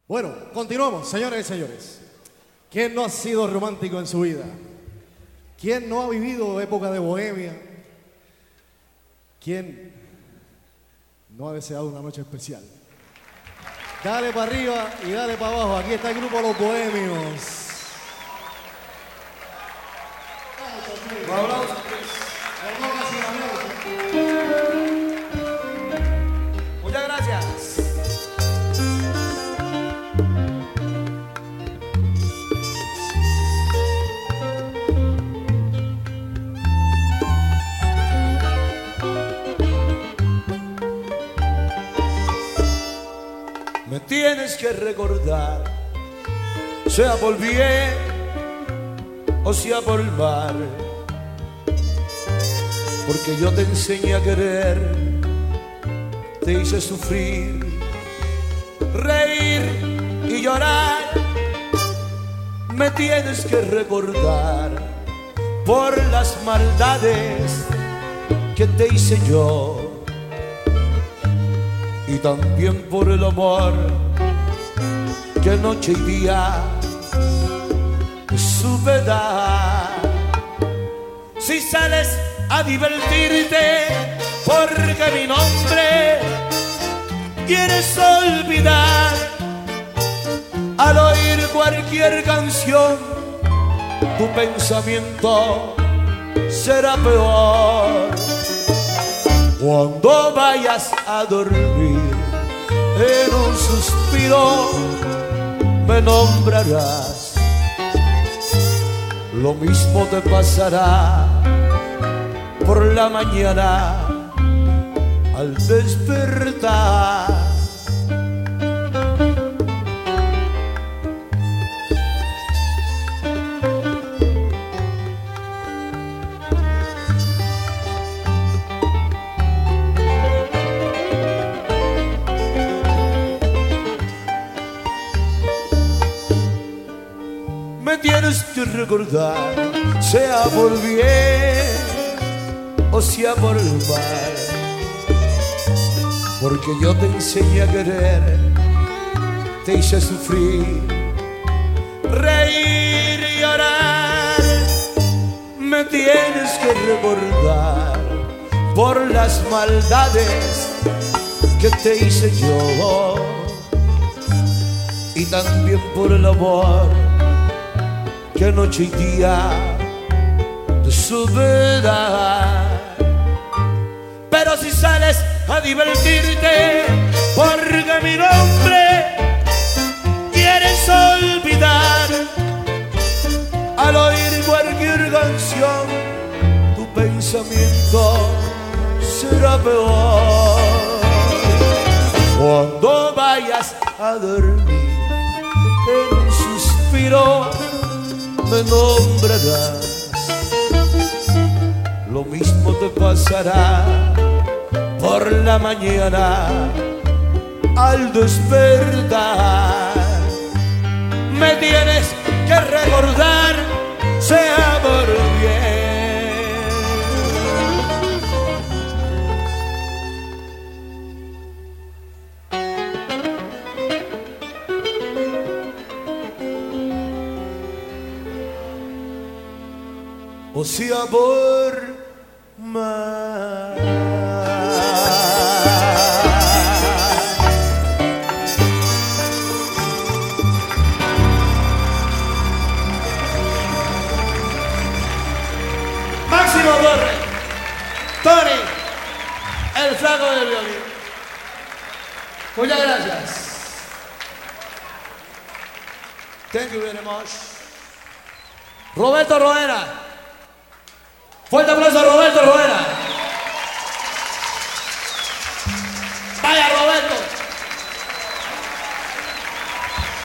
Bueno, continuamos, señoras y señores. ¿Quién no ha sido romántico en su vida? ¿Quién no ha vivido época de bohemia? ¿Quién no ha deseado una noche especial? Dale para arriba y dale para abajo. Aquí está el grupo Los Bohemios. Muchas gracias. Me tienes que recordar, sea por bien o sea por el mal, porque yo te enseñé a querer, te hice sufrir, reír y llorar. Me tienes que recordar por las maldades que te hice yo, y también por el amor que noche y día te supe dar. Si sales a divertirte porque mi nombre quieres olvidar, al oír cualquier canción tu pensamiento será peor. Cuando vayas a dormir, en un suspiro me nombrarás. Lo mismo te pasará por la mañana al despertar. Me tienes que recordar, sea por bien o sea por el mal, porque yo te enseñé a querer, te hice sufrir, reír y llorar. Me tienes que recordar por las maldades que te hice yo, y también por el amor que noche y día te supe dar. Pero si sales a divertirte porque mi nombre quieres olvidar, al oír cualquier canción tu pensamiento será peor. Cuando vayas a dormir, en un suspiro me nombrarás. Lo mismo te pasará por la mañana al despertar. Me tienes que recordar, sea por bien. O sea por mal. Máximo Torres, Tony, el flaco del violín. Muchas gracias. Thank you very much. Roberto Roena. Fuerte aplauso a Roberto Roena.